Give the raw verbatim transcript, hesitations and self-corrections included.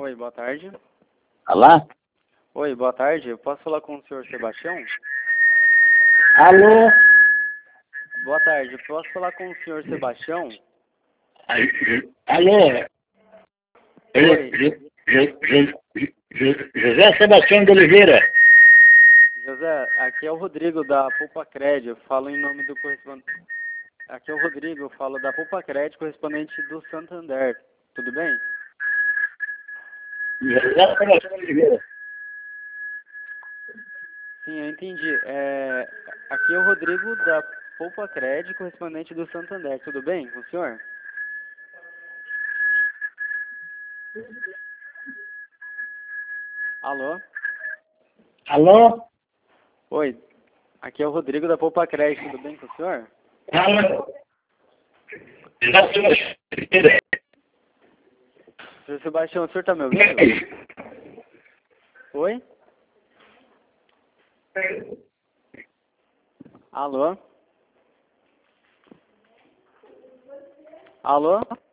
Oi, boa tarde. Alá? Oi, boa tarde. Eu posso falar com o senhor Sebastião? Alô? Boa tarde. Posso falar com o senhor Sebastião? Alô? Oi. Jo- Jo- Jo- Jo- José Sebastião de Oliveira. José, aqui é o Rodrigo da Poupa Cred. Eu falo em nome do correspondente. Aqui é o Rodrigo, eu falo da Poupa Cred, correspondente do Santander. Tudo bem? José Sebastião de Oliveira. Sim, eu entendi. É... Aqui é o Rodrigo da Poupa Cred, correspondente do Santander. Tudo bem com o senhor? Alô? Alô? Oi, aqui é o Rodrigo da Poupa Cred. Tudo bem com o senhor? Alô? José Sebastião de Oliveira. Senhor Sebastião, o senhor está me ouvindo? Oi? Alô? Alô?